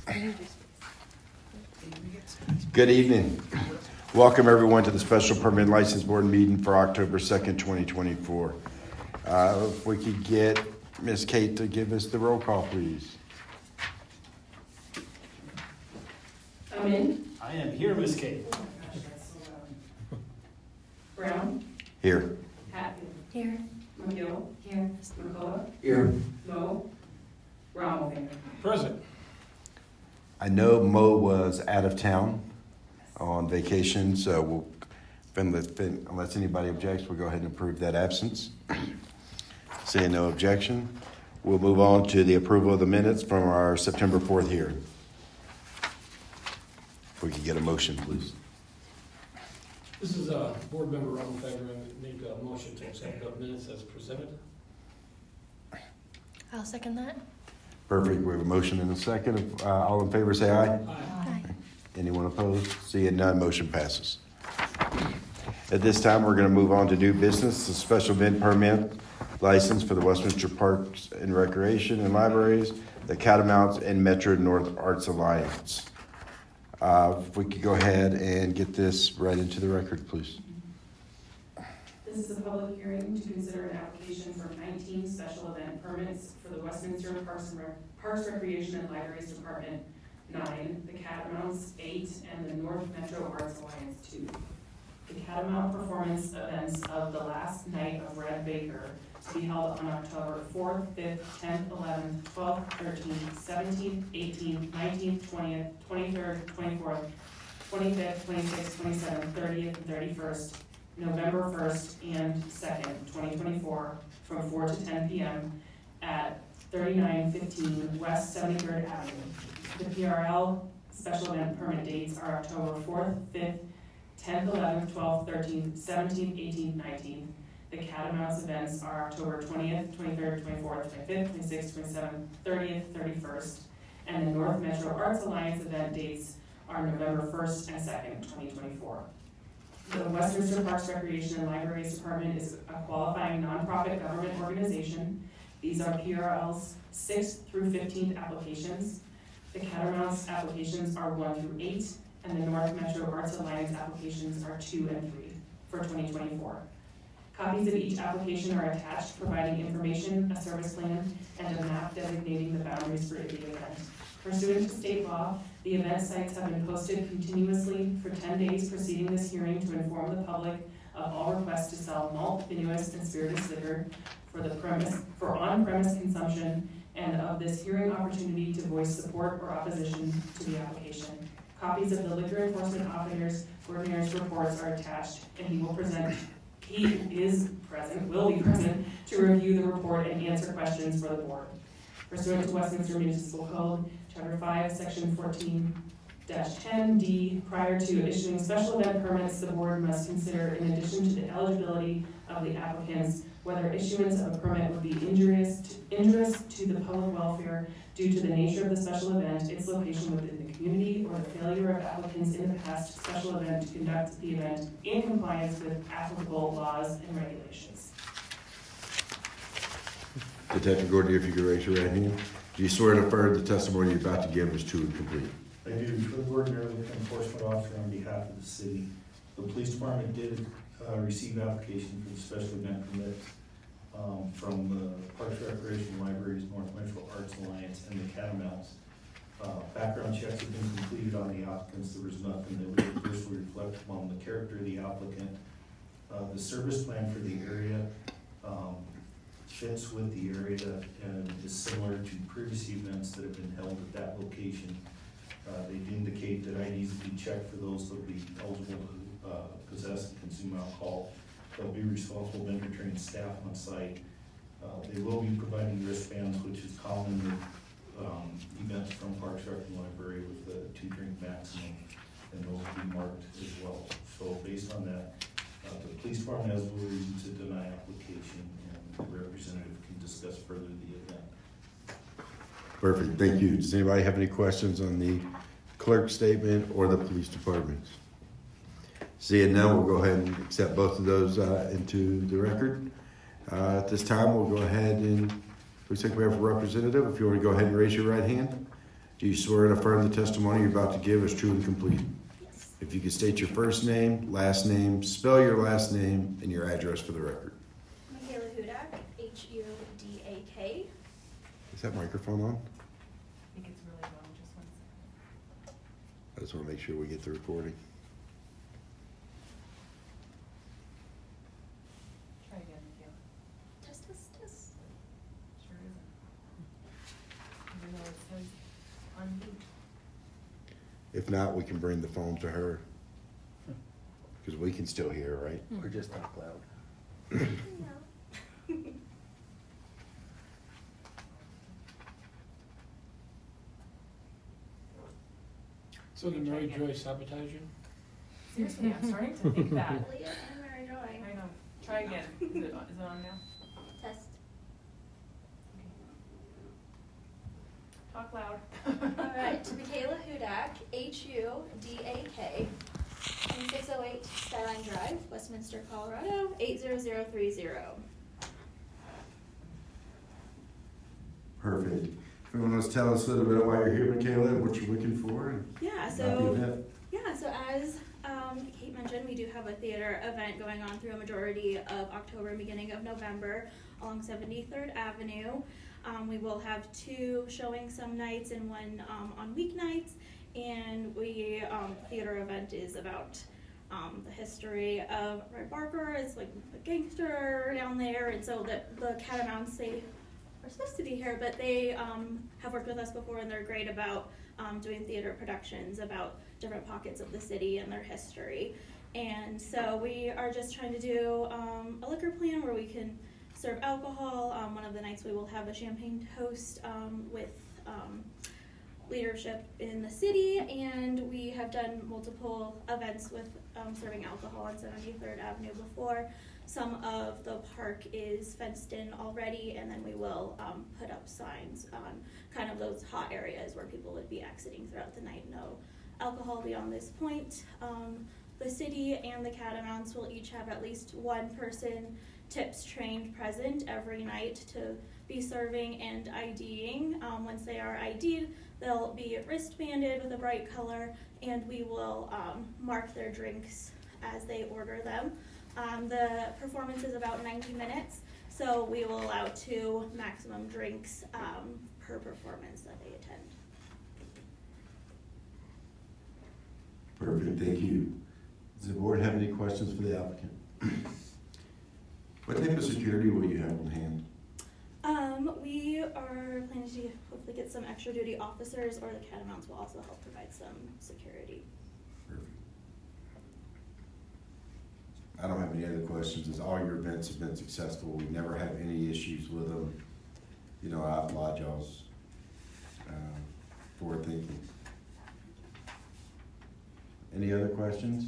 Good evening. Welcome everyone to the Special Permit License Board meeting for October 2nd, 2024. If we could get Ms. Kate to give us the roll call, please. Amin. I am here, Miss Kate. Brown. Here. Hatton. Here. McGill. Here. McCullough. Here. Moe. Rommelfinger. Present. I know Mo was out of town on vacation, so unless anybody objects, we'll go ahead and approve that absence. Seeing no objection, we'll move on to the approval of the minutes from our September 4th hearing. If we could get a motion, please. This is Board Member Rommelfinger, and make a motion to accept the minutes as presented. I'll second that. Perfect. We have a motion and a second. All in favor say aye. Aye. Anyone opposed? Seeing none, motion passes. At this time, we're going to move on to new business, the special event permit license for the Westminster Parks and Recreation and Libraries, the Catamounts, and Metro North Arts Alliance. If we could go ahead and get this right into the record, please. This is a public hearing to consider an application for 19 special event permits for the Westminster Parks, Recreation, and Libraries Department 9, the Catamounts 8, and the North Metro Arts Alliance 2. The Catamount performance events of the last night of Red Baker to be held on October 4th, 5th, 10th, 11th, 12th, 13th, 17th, 18th, 19th, 20th, 23rd, 24th, 25th, 26th, 27th, 30th, and 31st, November 1st and 2nd, 2024, from 4 to 10 p.m. at 3915 West 73rd Avenue. The PRL special event permit dates are October 4th, 5th, 10th, 11th, 12th, 13th, 17th, 18th, 19th. The Catamounts events are October 20th, 23rd, 24th, 25th, 26th, 27th, 30th, 31st. And the North Metro Arts Alliance event dates are November 1st and 2nd, 2024. The Westminster Parks, Recreation, and Libraries Department is a qualifying nonprofit government organization. These are PRL's 6th through 15th applications. The Catamounts applications are 1 through 8, and the North Metro Arts Alliance applications are 2 and 3 for 2024. Copies of each application are attached, providing information, a service plan, and a map designating the boundaries for the event. Pursuant to state law, the event sites have been posted continuously for 10 days preceding this hearing to inform the public of all requests to sell malt, vinous, and spirituous liquor for on-premise consumption, and of this hearing opportunity to voice support or opposition to the application. Copies of the liquor enforcement officer's reports are attached, and will be present to review the report and answer questions for the board. Pursuant to Westminster Municipal Code, Chapter 5, Section 14-10D, prior to issuing special event permits, the board must consider, in addition to the eligibility of the applicants, whether issuance of a permit would be injurious to the public welfare due to the nature of the special event, its location within the community, or the failure of applicants in the past special event to conduct the event in compliance with applicable laws and regulations. Detective Gordon, if you could raise your right hand. Do you swear and affirm the testimony you're about to give is true and complete? I do. Troy Gordon, enforcement officer on behalf of the city. The police department did receive application for the special event permit from the Parks, Recreation, Libraries, North Metro Arts Alliance, and the Catamounts. Background checks have been completed on the applicants. There was nothing that would adversely reflect upon the character of the applicant. The service plan for the area fits with the area and is similar to previous events that have been held at that location. They indicate that IDs will be checked for those that will be eligible to possess and consume alcohol. There'll be responsible vendor trained staff on site. They will be providing wristbands, which is common with events from Parks, Rec, and Library with the 2-drink maximum, and those will be marked as well. So based on that, the police department has no reason to deny application, and the representative can discuss further the event. Perfect, thank you. Does anybody have any questions on the clerk's statement or the police department? Seeing none, we'll go ahead and accept both of those into the record. At this time, we'll go ahead and looks like we have a representative. If you want to go ahead and raise your right hand Do you swear and affirm the testimony you're about to give is true and complete? Yes. If you could state your first name, last name, spell your last name, and your address for the record. Michaela Hudak, Hudak. Is that microphone on? I think it's really low, just one second. I just want to make sure we get the recording. Try again, Michaela. Test, test, test. Sure isn't. Even though it says unmute. If not, we can bring the phone to her. Because we can still hear, right? Or just talk loud. No. So did Mary Joy sabotage you? Seriously, I'm starting to think that. Leah and Mary Joy. I know. Try again. Is it on now? Test. Talk loud. All right, Michaela Hudak, Hudak, 2608 Skyline Drive, Westminster, Colorado, 80030. Perfect. If you want to tell us a little bit about why you're here, Michaela, and what you're looking for, and Yeah, about the so event. as Kate mentioned, we do have a theater event going on through a majority of October and beginning of November along 73rd Avenue. We will have 2 showings some nights and 1 on weeknights. And the theater event is about the history of Red Barker. It's like a gangster down there, and so the Catamounts, they are supposed to be here, but they have worked with us before, and they're great about doing theater productions about different pockets of the city and their history. And so we are just trying to do a liquor plan where we can serve alcohol. One of the nights we will have a champagne toast with leadership in the city, and we have done multiple events with serving alcohol on 73rd Avenue before. Some of the park is fenced in already, and then we will put up signs on kind of those hot areas where people would be exiting throughout the night. No alcohol beyond this point. The city and the Catamounts will each have at least 1 person tips trained present every night to be serving and IDing. Once they are ID'd, they'll be wristbanded with a bright color, and we will mark their drinks as they order them. The performance is about 90 minutes, so we will allow 2 maximum drinks per performance that they attend. Perfect, thank you. Does the board have any questions for the applicant? What type of security will you have on hand? We are planning to hopefully get some extra duty officers, or the Catamounts will also help provide some security. Perfect. I don't have any other questions, as all your events have been successful. We never have any issues with them. You know, I applaud y'all's forward thinking. Any other questions?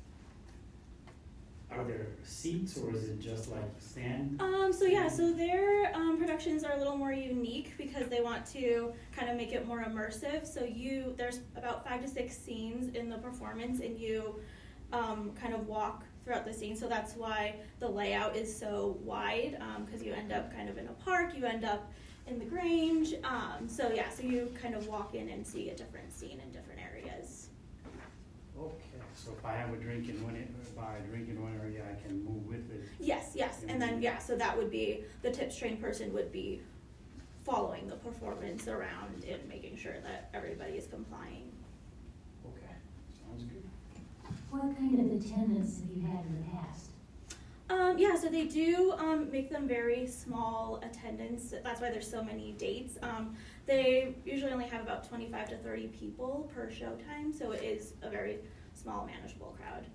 Are there seats or is it just like stand? So their productions are a little more unique because they want to kind of make it more immersive. So there's about 5 to 6 scenes in the performance, and you kind of walk throughout the scene. So that's why the layout is so wide, because you end up kind of in a park, you end up in the Grange. So you kind of walk in and see a different scene in different areas. Okay, so if I have a drink in one area, I can move with it. Yes, and then so that would be the tips trained person would be following the performance around and making sure that everybody is complying. Okay, sounds good. What kind of attendance have you had in the past? So they do make them very small attendance. That's why there's so many dates. They usually only have about 25 to 30 people per showtime, so it is a very small, manageable crowd.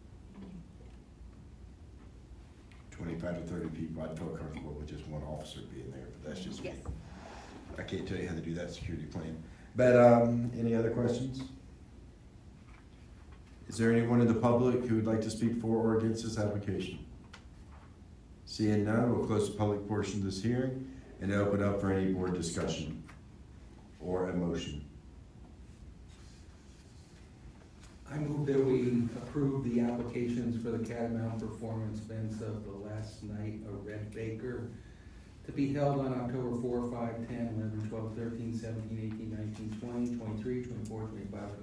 25 to 30 people, I'd feel comfortable with just 1 officer being there, but that's just me. Yes. I can't tell you how to do that security plan. But any other questions? Is there anyone in the public who would like to speak for or against this application? Seeing none, we'll close the public portion of this hearing and open up for any board discussion or a motion. I move that we approve the applications for the Catamount performance events of the last night of Red Baker to be held on October 4, 5, 10, 11, 12, 13, 17, 18, 19, 20,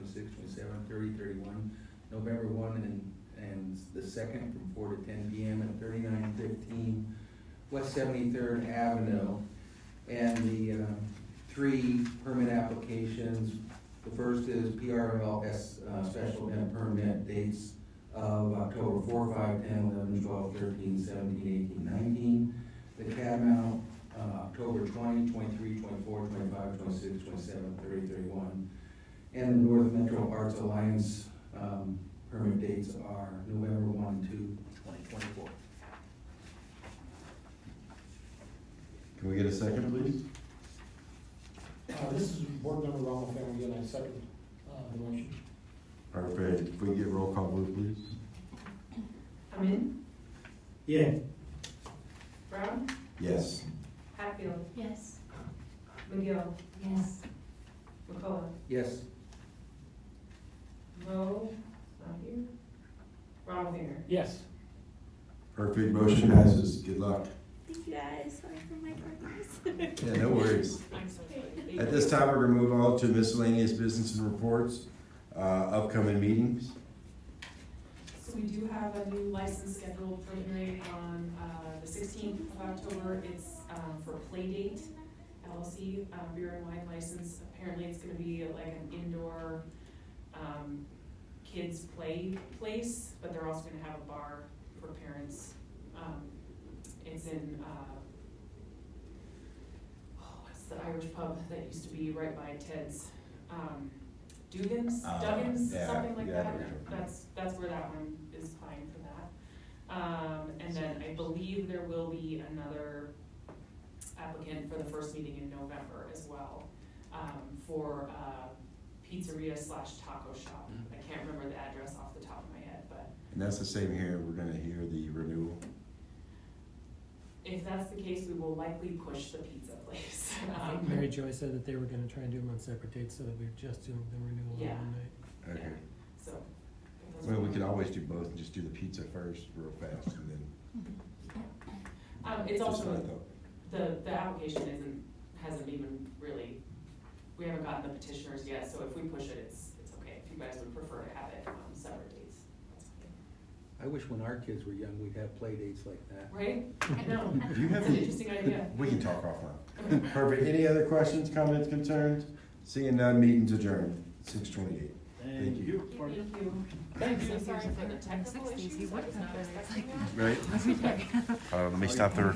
26, 27, 30, 31, November 1 and the 2nd from 4 to 10 p.m. at 3915 West 73rd Avenue. And the 3 permit applications, the first is PRLS special event permit dates of October 4, 5, 10, 11, 12, 13, 17, 18, 19. The Catamount, October 20, 23, 24, 25, 26, 27, 30, 31. And the North Metro Arts Alliance permit dates are November 1 to 2024. Can we get a second, please? This is Board Member Ronald Fairman again, I second the motion. Perfect. If we get roll call vote, please. Amin, Yeah. Brown, Yes. Hatfield, Yes. McGill, Yes. McCullough, Yes. Moe, not here, Rottlefinger. Yes. Perfect. Motion passes. Good luck. Thank you guys, sorry for my partners. Yeah, no worries. I'm so sorry. At this time, we're gonna move on to miscellaneous business and reports, upcoming meetings. So we do have a new license scheduled for the hearing on the 16th of October. It's for Playdate LLC, beer and wine license. Apparently it's gonna be like an indoor kids play place, but they're also gonna have a bar for parents. It's in, what's the Irish pub that used to be right by Ted's? Dugan's, Duggins, yeah, something like yeah, that. yeah. That's where that one is applying for that. And then I believe there will be another applicant for the first meeting in November as well, for pizzeria slash taco shop. I can't remember the address off the top of my head, but And that's the same here. We're gonna hear the renewal. if that's the case, we will likely push the pizza place. I think Mary Jo said that they were gonna try and do them on separate dates, so that we're just doing the renewal on Yeah. one night. Okay. So. Well, we could always do both and just do the pizza first real fast and then. It's Just what I also, thought. the application hasn't even really, we haven't gotten the petitioners yet, so if we push it, it's okay. If you guys would prefer to have it on separate dates, that's okay. I wish when our kids were young, we'd have play dates like that. Right? I know. Do you have It's an any- interesting idea. We can talk offline. Perfect. Any other questions, comments, concerns? Seeing none, meeting's adjourned. 6:28. Thank you. Thank you. I'm so sorry for the technical issues. I was not expecting that. Right? Let me stop the recording.